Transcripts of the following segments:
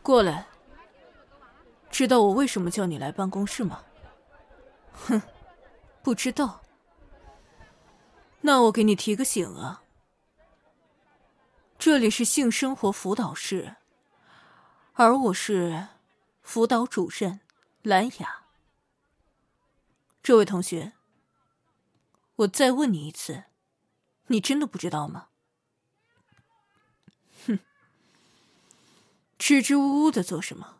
过来。知道我为什么叫你来办公室吗？哼，不知道。那我给你提个醒啊，这里是性生活辅导室，而我是辅导主任兰雅。这位同学，我再问你一次，你真的不知道吗？哼，支支吾吾的做什么？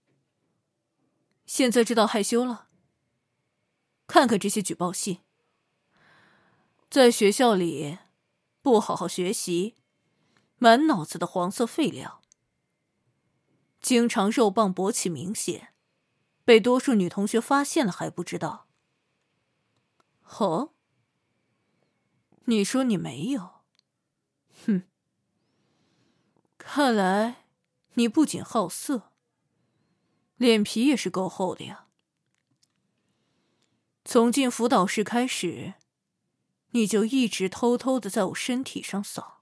现在知道害羞了？看看这些举报信，在学校里不好好学习，满脑子的黄色废料，经常肉棒勃起明显，被多数女同学发现了还不知道。哦，你说你没有？哼，看来你不仅好色，脸皮也是够厚的呀。从进辅导室开始，你就一直偷偷的在我身体上扫，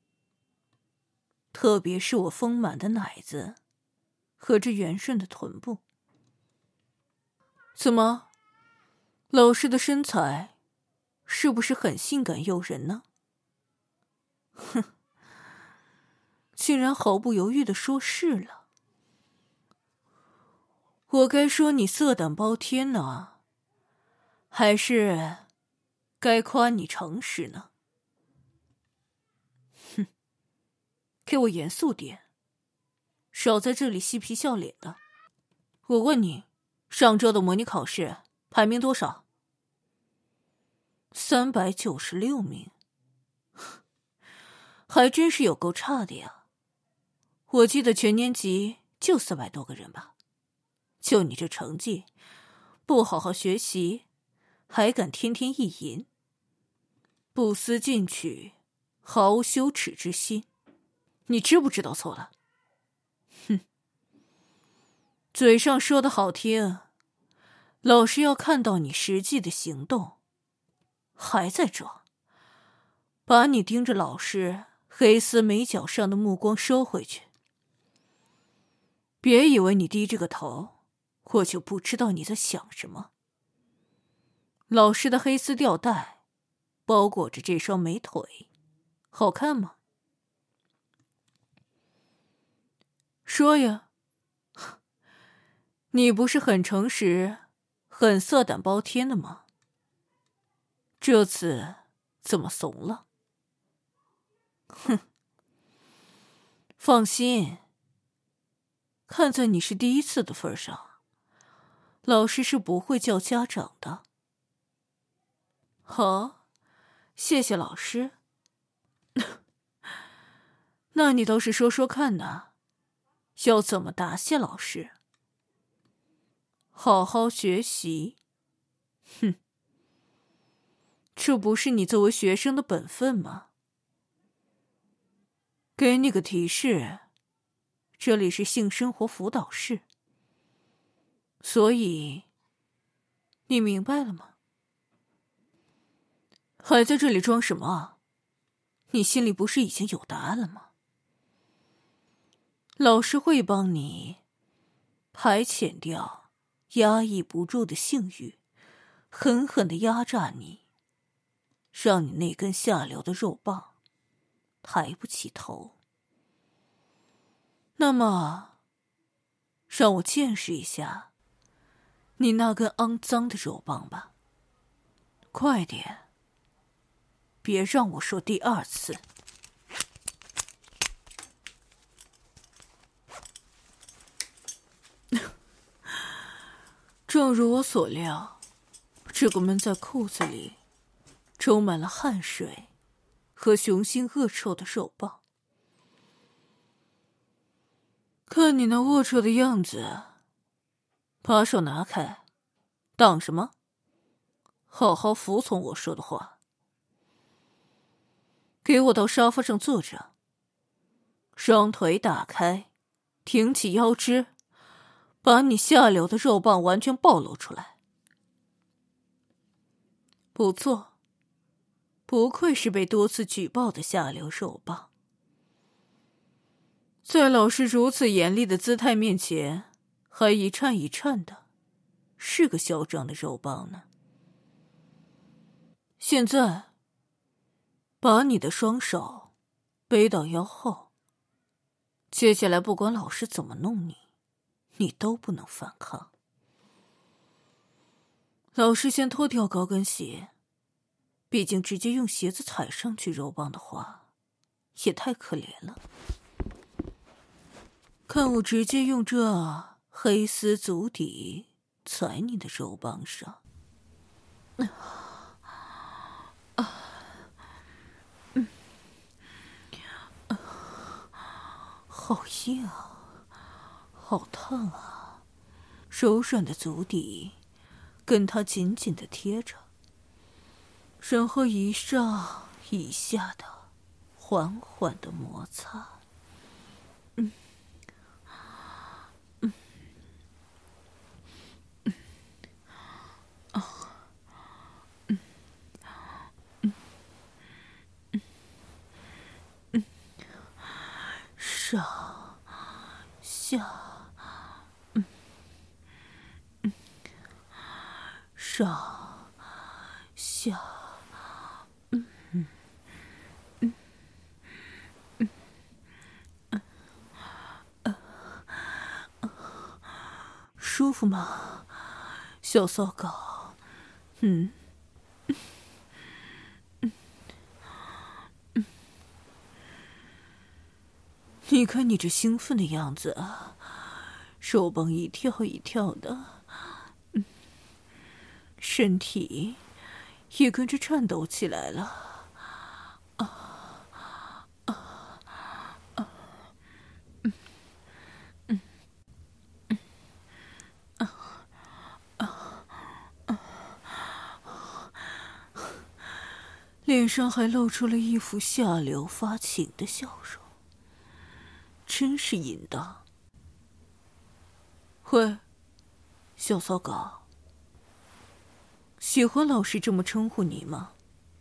特别是我丰满的奶子和这圆顺的臀部。怎么，老师的身材是不是很性感诱人呢？哼，竟然毫不犹豫地说是了。我该说你色胆包天呢，还是该夸你诚实呢？哼，给我严肃点，少在这里嬉皮笑脸的。我问你，上周的模拟考试排名多少？396名，还真是有够差的呀。我记得全年级就400多个人吧，就你这成绩，不好好学习，还敢天天意淫，不思进取，毫无羞耻之心，你知不知道错了？哼，嘴上说的好听，老师要看到你实际的行动，还在装，把你盯着老师黑丝眉角上的目光收回去。别以为你低着个头，我就不知道你在想什么。老师的黑丝吊带包裹着这双美腿，好看吗？说呀，你不是很诚实，很色胆包天的吗？这次怎么怂了？哼，放心，看在你是第一次的份上，老师是不会叫家长的。好，谢谢老师。那你倒是说说看呢，要怎么答谢老师？好好学习。哼，这不是你作为学生的本分吗？给你个提示，这里是性生活辅导室，所以你明白了吗？还在这里装什么啊？你心里不是已经有答案了吗？老师会帮你排遣掉压抑不住的性欲，狠狠地压榨你，让你那根下流的肉棒抬不起头。那么，让我见识一下你那根肮脏的肉棒吧。快点，别让我说第2次。正如我所料，这个闷在裤子里充满了汗水和雄性恶臭的肉棒，看你那龌龊的样子，把手拿开，挡什么？好好服从我说的话。给我到沙发上坐着，双腿打开，挺起腰肢，把你下流的肉棒完全暴露出来。不错，不愧是被多次举报的下流肉棒。 在老师如此严厉的姿态面前，还一颤一颤的，是个嚣张的肉棒呢。现在，把你的双手背到腰后。接下来不管老师怎么弄你，你都不能反抗。老师先脱掉高跟鞋，毕竟直接用鞋子踩上去肉棒的话，也太可怜了。看我直接用这黑丝足底踩你的肉棒上。好硬啊，好烫啊！柔软的足底跟它紧紧地贴着，然后一上一下的缓缓地摩擦。上下，上下，舒服吗，小骚狗？你看你这兴奋的样子，手棒一跳一跳的，身体也跟着颤抖起来了。脸上还露出了一副下流发情的笑容，真是淫荡。喂，小骚狗，喜欢老师这么称呼你吗？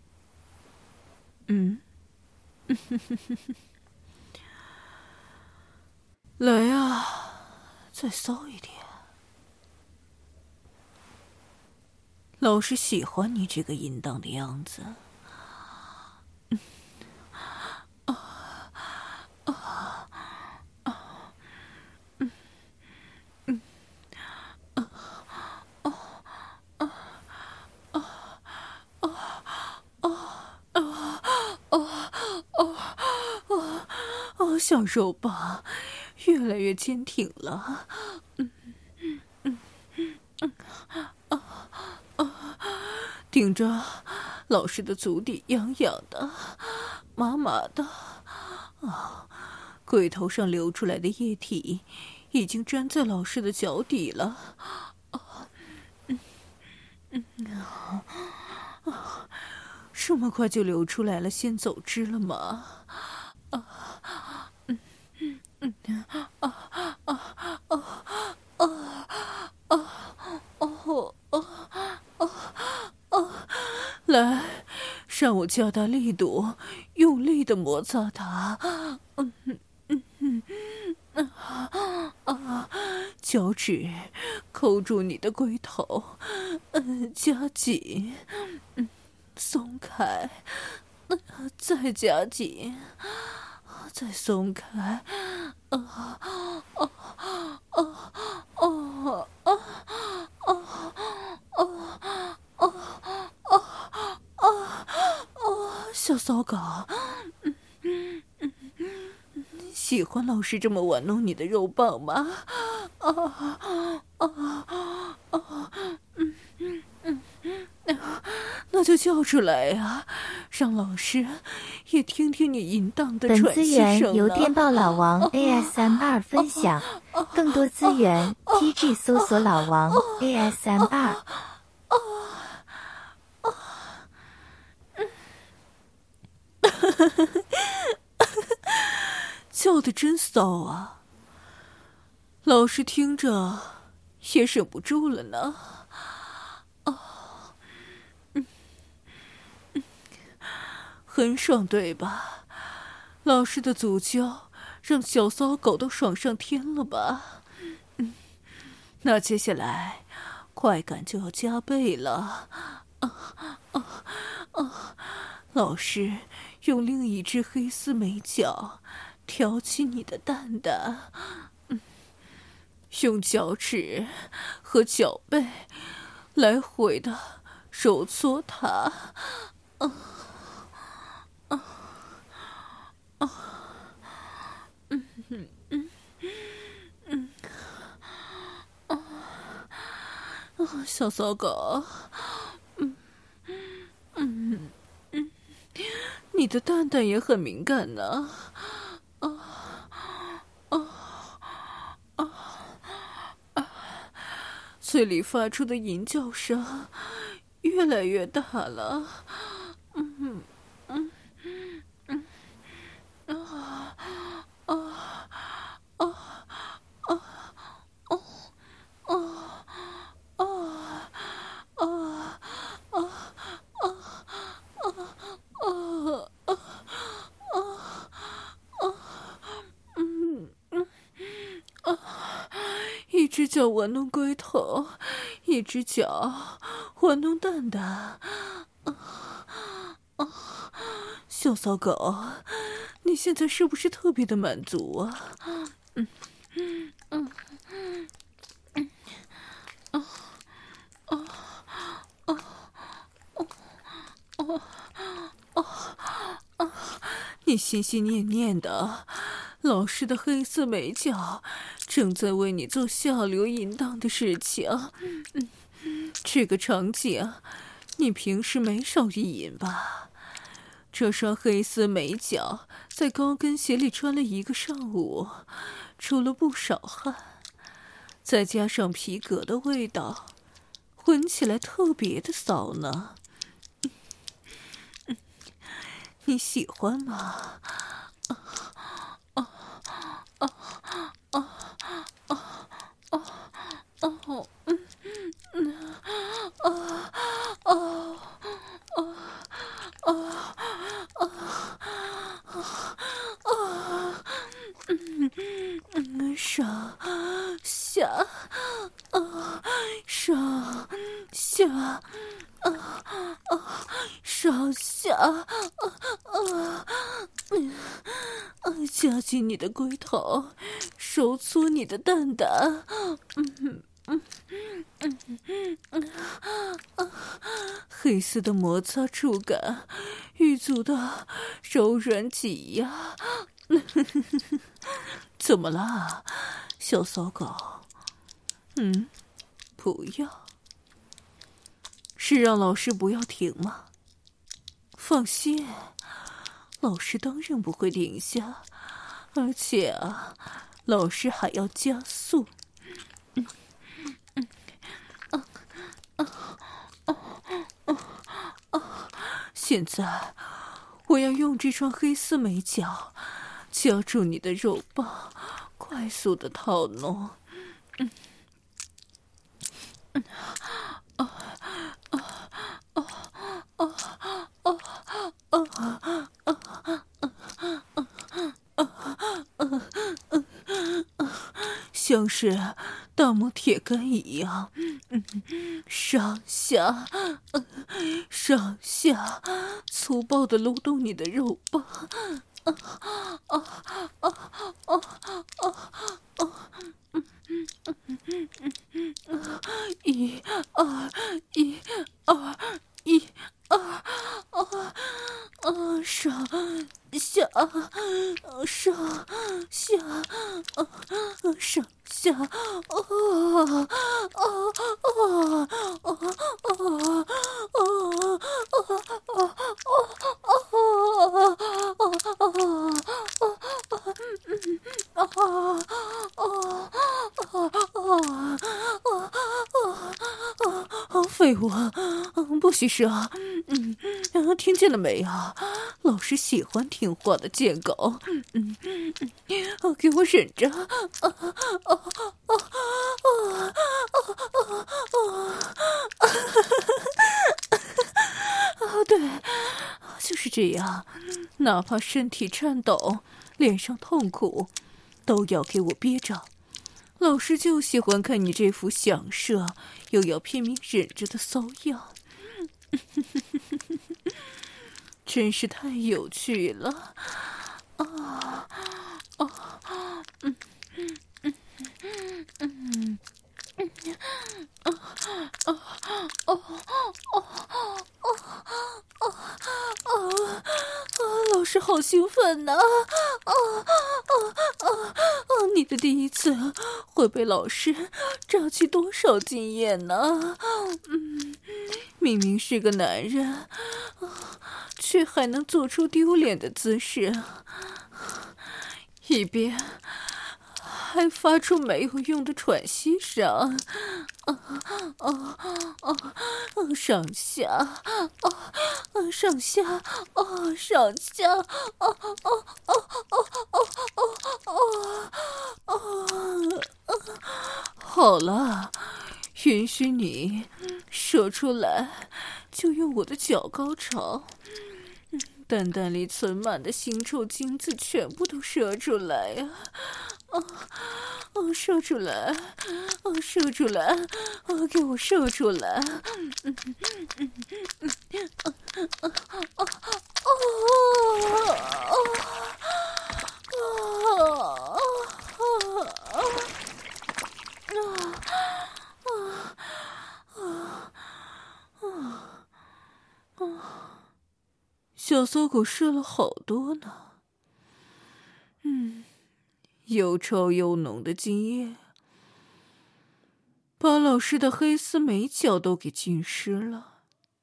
来啊，再骚一点。老师喜欢你这个淫荡的样子。小肉棒越来越坚挺了。顶着老师的足底痒痒的，麻麻的。龟头上流出来的液体已经粘在老师的脚底了。这么快就流出来了，先走汁了吗？来，让我加大力度，用力的摩擦它。脚趾扣住你的龟头，加紧，松开，再加紧，再松开。小骚狗，喜欢老师这么玩弄你的肉棒吗？那就叫出来呀，让老师也听听你淫荡的本资喘息声源由电报老王 ASMR 分享，更多资源 TG 搜索老王 ASMR。 叫得真骚啊！老师听着也忍不住了呢。很爽对吧？老师的足胶让小骚狗都爽上天了吧？那接下来快感就要加倍了。老师用另一只黑丝美脚挑起你的蛋蛋，用脚趾和脚背来回的揉搓它。小骚狗，你的蛋蛋也很敏感呢。嘴里发出的吟叫声越来越大了。一只脚玩弄龟头，一只脚玩弄蛋蛋。小骚狗，你现在是不是特别的满足啊？你心心念念的，老师的黑色美脚正在为你做下流淫荡的事情。这个场景你平时没少意淫吧？这双黑丝美脚在高跟鞋里穿了一个上午，出了不少汗，再加上皮革的味道，闻起来特别的骚呢。你喜欢吗？上下，上下，上下，夹紧你的龟头，揉搓你的蛋蛋。黑丝的摩擦触感，玉足的柔软挤压。怎么了，小骚狗？不要？是让老师不要停吗？放心，老师当然不会停下，而且老师还要加速。现在我要用这双黑丝美脚夹住你的肉棒，快速的套弄。像是大磨铁杆一样，上下，上下，粗暴的撸动你的肉棒。一二，上下，上下，上下，废物，不许射！听见了没有？老师喜欢听话的贱狗。给我忍着！对，就是这样，哪怕身体颤抖， 脸上痛苦，都要给我憋着。老师就喜欢看你这副想射又要拼命忍着的骚样，真是太有趣了。老师好兴奋呐！你的第一次会被老师榨取多少经验呢？明明是个男人，却还能做出丢脸的姿势，一边还发出没有用的喘息声，上下，上下，上下，好了，允许你说出来，就用我的脚高潮，蛋蛋里存满的腥臭精子全部都射出来呀！射出来，射出来，给我射出来！小骚狗射了好多呢。又臭又浓的精液，把老师的黑丝美脚都给浸湿了。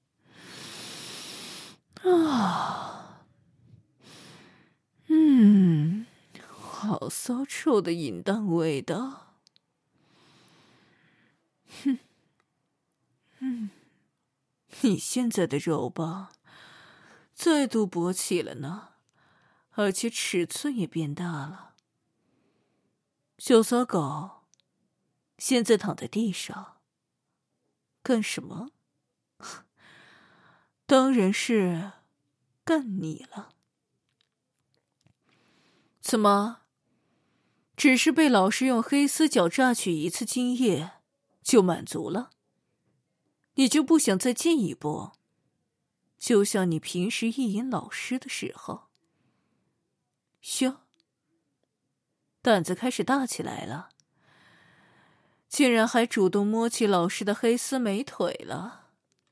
好骚臭的淫荡味道。你现在的肉棒再度勃起了呢，而且尺寸也变大了。小骚狗，现在躺在地上，干什么？当然是干你了。怎么？只是被老师用黑丝脚榨取一次精液，就满足了？你就不想再进一步？就像你平时意淫老师的时候。哟，胆子开始大起来了，竟然还主动摸起老师的黑丝美腿了。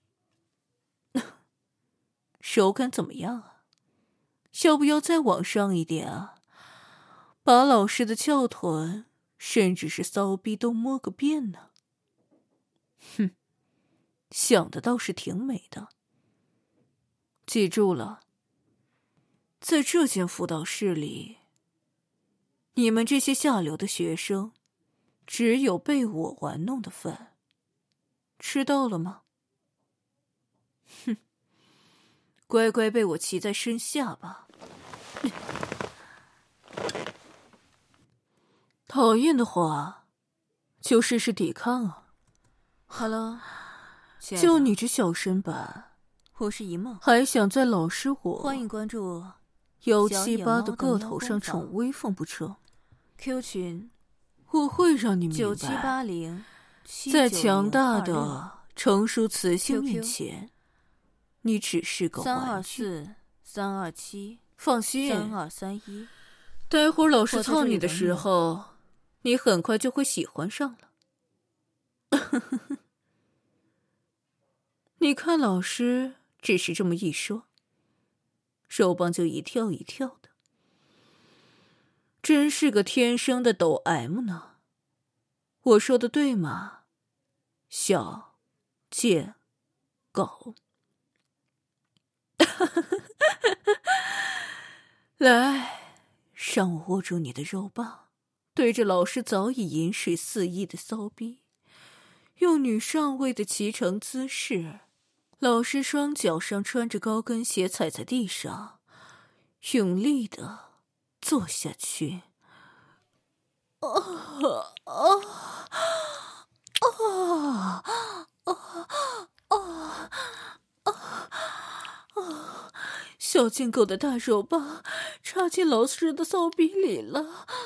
手感怎么样啊？要不要再往上一点啊？把老师的翘臀甚至是骚逼都摸个遍呢？想的倒是挺美的。记住了，在这间辅导室里，你们这些下流的学生，只有被我玩弄的份，吃到了吗？乖乖被我骑在身下吧。讨厌的话，就试试抵抗啊。 好了， 就你这小身板， 我是一梦， 还想在老师我欢迎关注 178的个头上逞威风不成？ Q 群我会让你明白 9780， 在强大的成熟雌性面前，你只是个玩具。 324-327， 放心 3231， 待会儿老师操你的时候，你很快就会喜欢上了。你看老师只是这么一说，手棒就一跳一跳的，真是个天生的抖 M 呢。我说的对吗？小贱狗。来，让我握住你的肉棒，对着老师早已饮水四溢的骚逼，用女上位的骑乘姿势。老师双脚上穿着高跟鞋踩在地上，用力地坐下去。 小贱狗的大手棒插进老师的骚逼里了，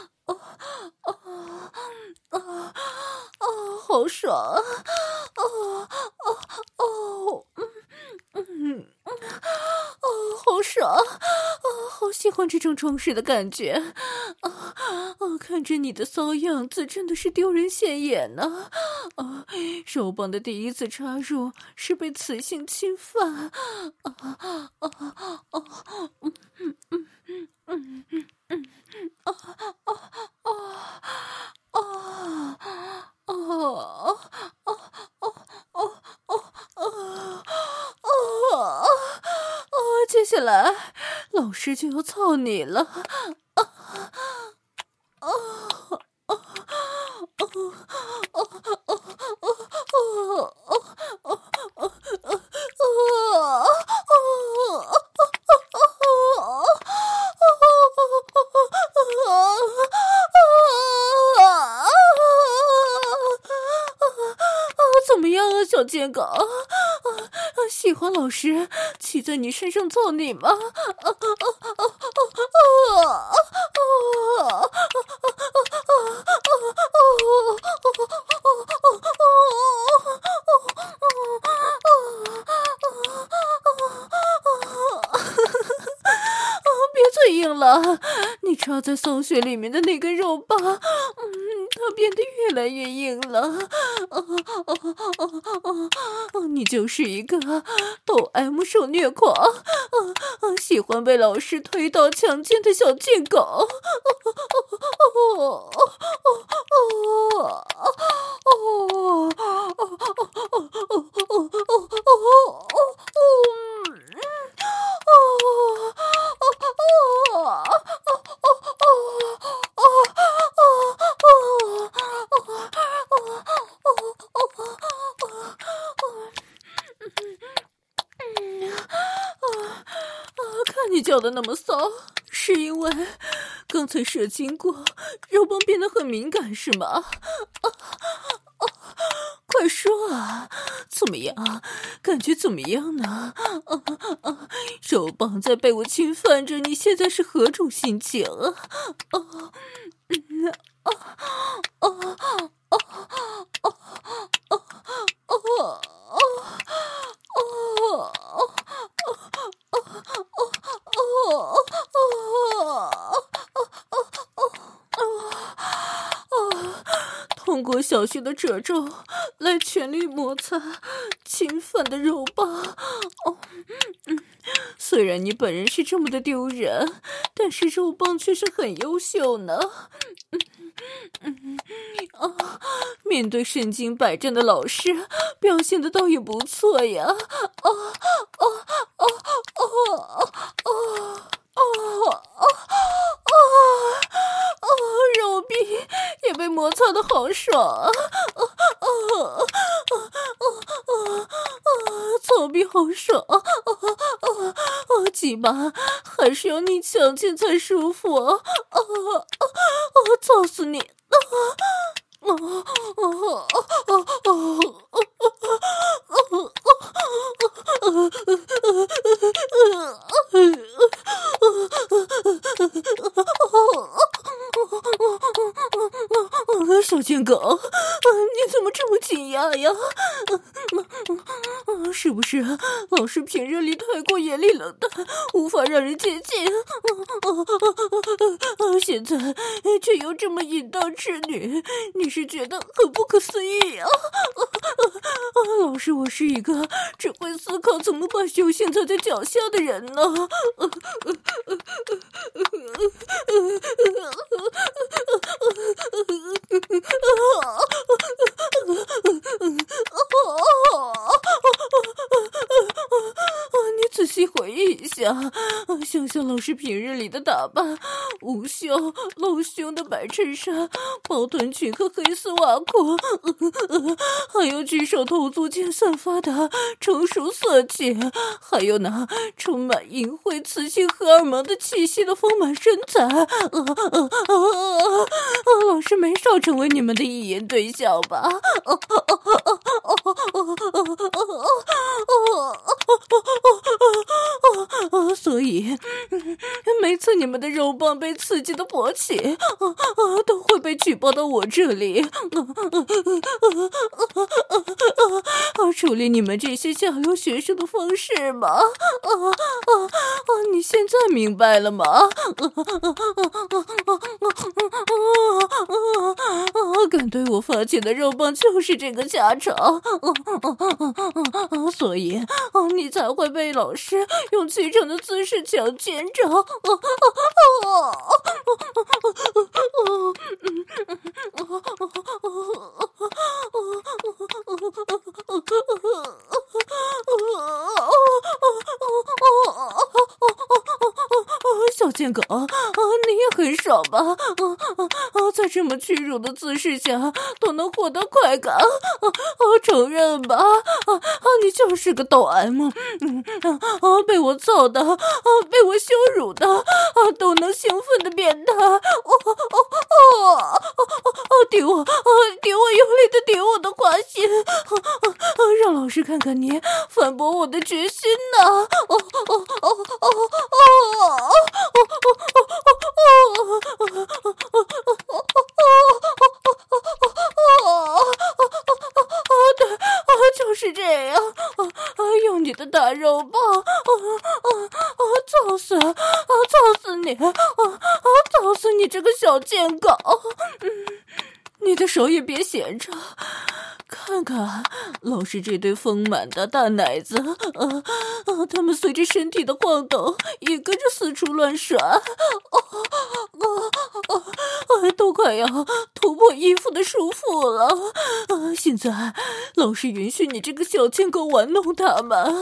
好爽啊！好爽！好喜欢这种充实的感觉！看着你的骚样子，真的是丢人现眼呢！手棒的第一次插入是被雌性侵犯，接下来老师就要操你了。怎么样啊，小贱狗？喜欢老师骑在你身上揍你吗？别嘴硬了，你插在骚穴里面的那根肉棒，它变得越来越硬了。你就是一个抖 M 受虐狂，喜欢被老师推倒强奸的小贱狗。看你叫的那么骚，是因为刚才射精过，肉棒变得很敏感是吗？快说啊，怎么样？感觉怎么样呢？肉棒在被我侵犯着，你现在是何种心情啊？通过小穴的褶皱来全力摩擦侵犯的肉棒。虽然你本人是这么的丢人，但是肉棒却是很优秀呢。面对身经百战的老师，表现的倒也不错呀。肉壁也被摩擦的好爽啊！操逼好爽！鸡巴还是要你强奸才舒服！操死你！小贱狗，你怎么这么惊讶呀？是不是老师平日里太过严厉冷淡，无法让人接近？现在却又这么淫荡痴女，你是觉得很不可思议啊？老师，我是一个只会思考怎么把修行踩在脚下的人呢。你仔细回忆一下，想想老师平日里的打扮，无袖露胸的白衬衫、包臀裙和黑丝袜裤，还有举手投足间散发的成熟色气，还有那充满淫秽雌性荷尔蒙的气息的丰满身材。老师没少成为你们的一言对象吧？ 所以每次你们的肉棒被刺激的勃起，都会被举报到我这里，处理你们这些下流学生的方式吗？你现在明白了吗？敢对我发起的肉棒就是这个下场，所以你才会被老师用曲折的姿势强奸着。小贱狗，你也很爽吧？在这么屈辱的姿势下都能获得快感，承认吧，你就是个抖 M，被我操的，被我羞辱的，都能兴奋的变态，顶我用力的顶我的胯心，让老师看看你反驳我的决心呢！对，就是这样，用你的大肉棒，操死你，操死你这个小贱狗！你的手也别闲着，看看老师这对丰满的大奶子，他们随着身体的晃动也跟着四处乱甩，都快要突破衣服的束缚了。现在老师允许你这个小贱狗玩弄他们。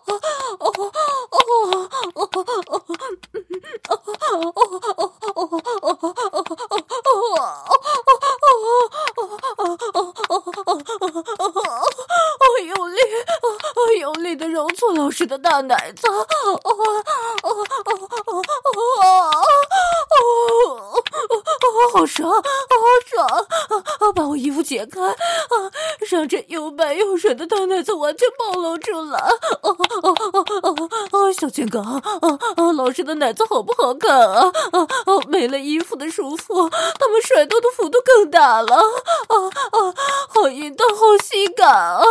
用力的揉搓老师的大奶子，好爽，好爽！把我衣服解开，让这又白又软的大奶子完全暴露出来。小贱狗，老师的奶子好不好看啊？没了衣服的束缚，他们甩动的幅度更大了。好淫荡，好性感啊！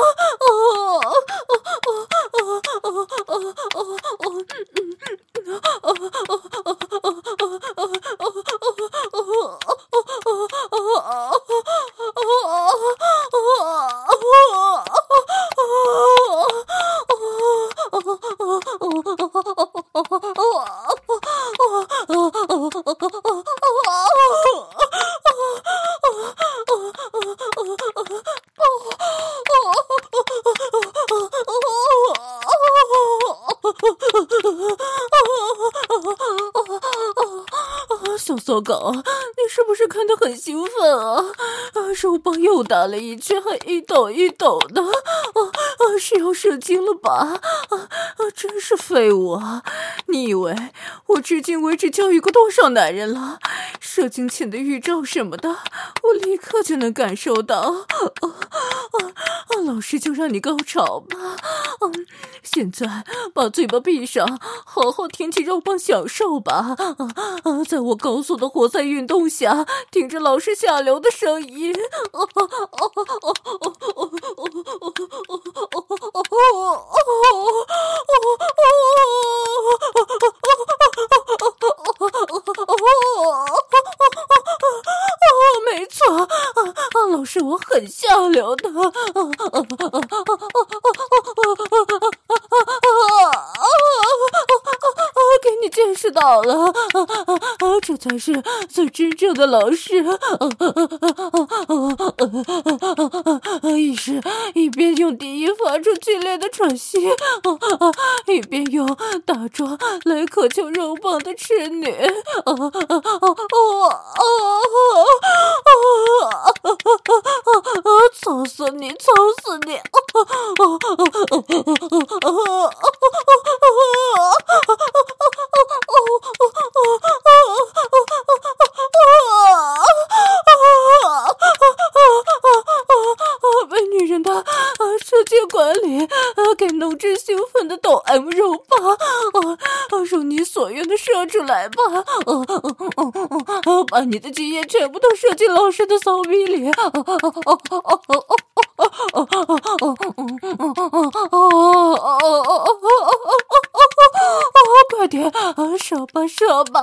小骚狗，你是不是看得很兴奋啊？肉棒又打了一圈，还一抖一抖的，是要射精了吧？真是废物啊！你以为我至今为止教育过多少男人了？射精前的预兆什么的，我立刻就能感受到。老师就让你高潮吧。现在把嘴巴闭上，好好舔起肉棒享受吧。在我高速的活塞运动下，听着老师下流的声音。没错，老师我很下流的。给你见识到了，这才是最真正的老师。一边用低音发出剧烈的喘息，一边用大壮来渴求肉棒的痴女。操死你，操死你！被女人的射精管理给弄至兴奋的抖 M 肉棒， 把你的精液全部都射进老师的骚逼里。快点，射吧射吧！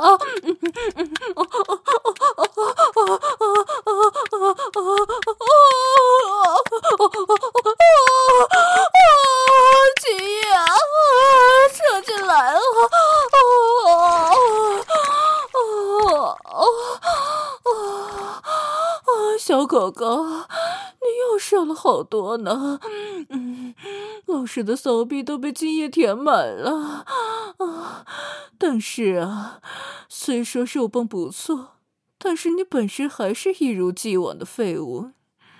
精液射进来了！小狗狗，你又射了好多呢。老师的骚逼都被精液填满了。但是虽说肉棒不错，但是你本身还是一如既往的废物。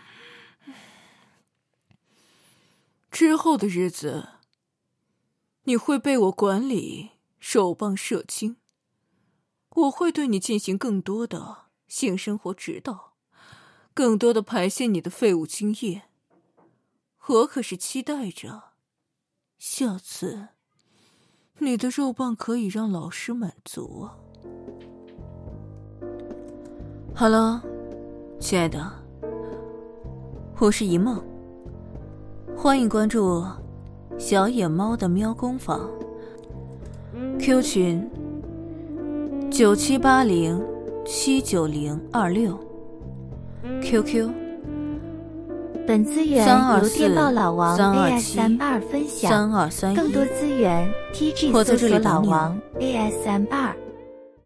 之后的日子，你会被我管理手棒射精，我会对你进行更多的性生活指导，更多的排泄你的废物精液。我可是期待着下次你的肉棒可以让老师满足啊。好了，亲爱的，我是一梦，欢迎关注小野猫的喵工坊 Q 群9780790026 QQ。 本资源由电报老王 AS32 分享，更多资源 TG 搜索老王 AS32。